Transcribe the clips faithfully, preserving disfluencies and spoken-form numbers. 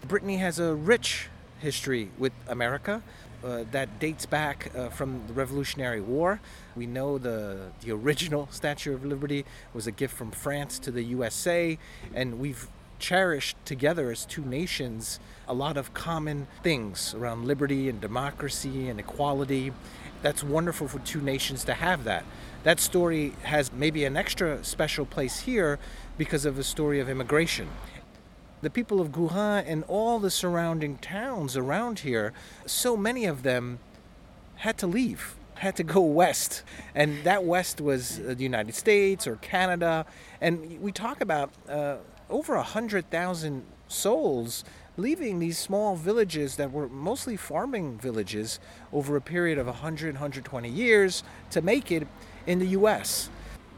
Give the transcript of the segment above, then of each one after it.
Brittany has a rich history with America uh, that dates back uh, from the Revolutionary War. We know the the original Statue of Liberty was a gift from France to the U S A, and we've cherished together as two nations a lot of common things around liberty and democracy and equality. That's wonderful for two nations to have that. That story has maybe an extra special place here because of the story of immigration. The people of Gourin and all the surrounding towns around here, so many of them had to leave, had to go west. And that west was the United States or Canada. And we talk about uh, over one hundred thousand souls leaving these small villages that were mostly farming villages over a period of one hundred, one hundred twenty years to make it in the U S.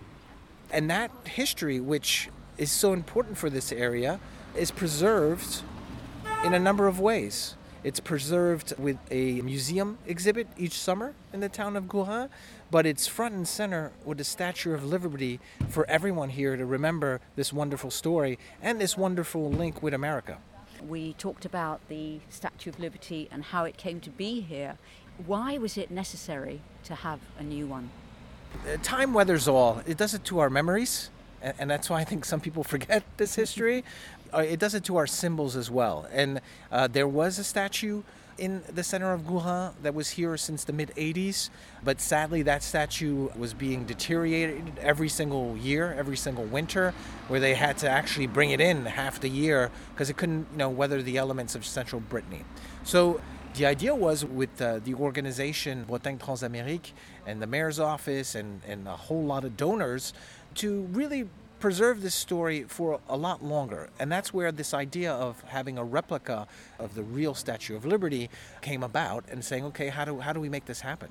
And that history, which is so important for this area, is preserved in a number of ways. It's preserved with a museum exhibit each summer in the town of Gourin, but it's front and center with the Statue of Liberty for everyone here to remember this wonderful story and this wonderful link with America. We talked about the Statue of Liberty and how it came to be here. Why was it necessary to have a new one? Uh, Time weathers all. It does it to our memories, and, and that's why I think some people forget this history. Uh, it does it to our symbols as well. And uh, there was a statue in the center of Gourin that was here since the mid eighties, but sadly that statue was being deteriorated every single year, every single winter, where they had to actually bring it in half the year because it couldn't, you know, weather the elements of central Brittany. So the idea was with uh, the organization Bretagne Transamérique and the mayor's office and, and a whole lot of donors to really preserve this story for a lot longer. And that's where this idea of having a replica of the real Statue of Liberty came about, and saying, okay, how do how do we make this happen?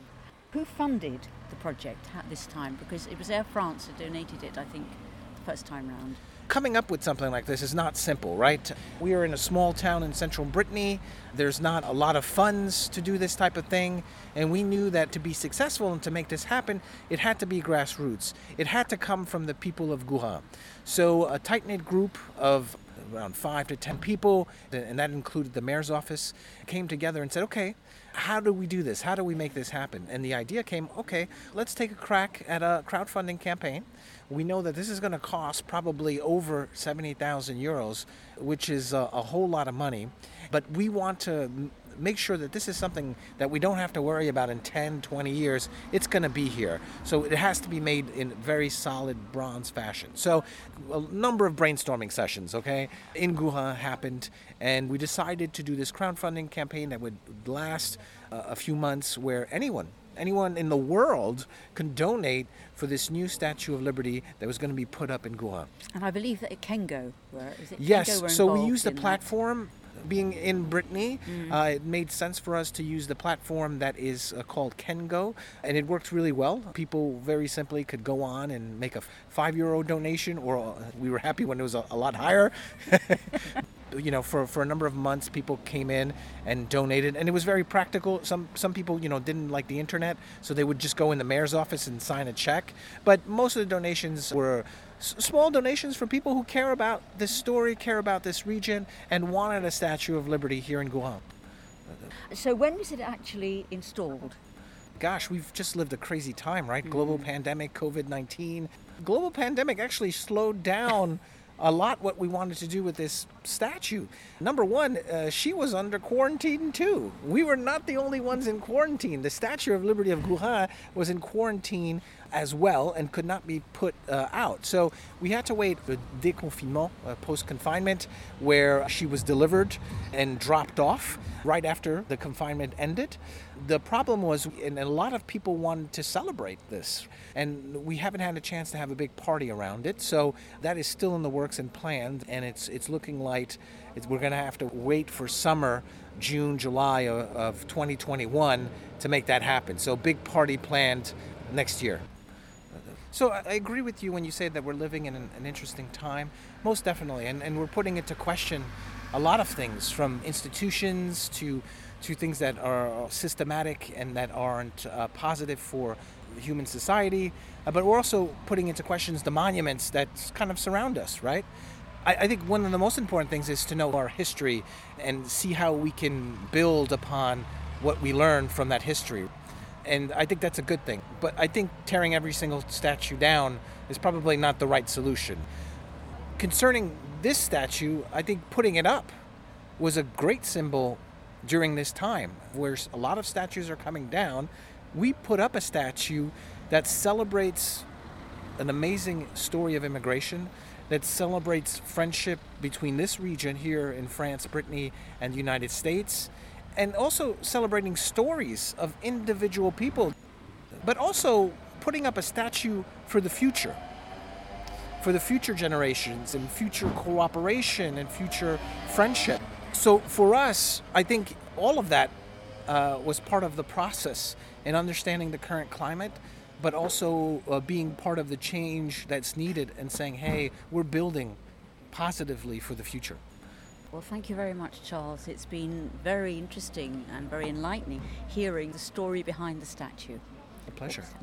Who funded the project at this time? Because it was Air France that donated it, I think, the first time round. Coming up with something like this is not simple, right? We are in a small town in central Brittany. There's not a lot of funds to do this type of thing. And we knew that to be successful and to make this happen, it had to be grassroots. It had to come from the people of Gourin. So a tight-knit group of around five to ten people, and that included the mayor's office, came together and said, okay, how do we do this? How do we make this happen? And the idea came, okay, let's take a crack at a crowdfunding campaign. We know that this is going to cost probably over seventy thousand euros, which is a, a whole lot of money. But we want to m- make sure that this is something that we don't have to worry about in ten, twenty years. It's going to be here. So it has to be made in very solid bronze fashion. So a number of brainstorming sessions, okay, in Gourin happened, and we decided to do this crowdfunding campaign that would last uh, a few months, where anyone Anyone in the world can donate for this new Statue of Liberty that was going to be put up in Gourin. And I believe that Kengo were, is it Yes, Kengo were so we involved used the in that? platform. Being in Brittany, Mm. uh, it made sense for us to use the platform that is uh, called Kengo, and it worked really well. People very simply could go on and make a five euro donation, or uh, we were happy when it was a, a lot higher. You know, for, for a number of months, people came in and donated, and it was very practical. Some some people, you know, didn't like the internet, so they would just go in the mayor's office and sign a check. But most of the donations were s- small donations for people who care about this story, care about this region, and wanted a Statue of Liberty here in Gourin. So when was it actually installed? Gosh, we've just lived a crazy time, right? Global pandemic, covid nineteen. Global pandemic actually slowed down a lot what we wanted to do with this statue. Number one, uh, she was under quarantine too. We were not the only ones in quarantine. The Statue of Liberty of Gourin was in quarantine as well and could not be put uh, out. So we had to wait the déconfinement, uh, post-confinement, where she was delivered and dropped off right after the confinement ended. The problem was, and a lot of people wanted to celebrate this, and we haven't had a chance to have a big party around it. So that is still in the works and planned, and it's it's looking like it's, we're going to have to wait for summer, June, July of, of twenty twenty-one to make that happen. So big party planned next year. So I agree with you when you say that we're living in an, an interesting time, most definitely, and, and we're putting into question a lot of things, from institutions to to things that are systematic and that aren't uh, positive for human society, uh, but we're also putting into questions the monuments that kind of surround us, right? I, I think one of the most important things is to know our history and see how we can build upon what we learn from that history. And I think that's a good thing. But I think tearing every single statue down is probably not the right solution. Concerning this statue, I think putting it up was a great symbol during this time, where a lot of statues are coming down. We put up a statue that celebrates an amazing story of immigration, that celebrates friendship between this region here in France, Brittany, and the United States, and also celebrating stories of individual people, but also putting up a statue for the future, for the future generations and future cooperation and future friendship. So for us, I think all of that uh, was part of the process in understanding the current climate, but also uh, being part of the change that's needed and saying, hey, we're building positively for the future. Well, thank you very much, Charles. It's been very interesting and very enlightening hearing the story behind the statue. A pleasure.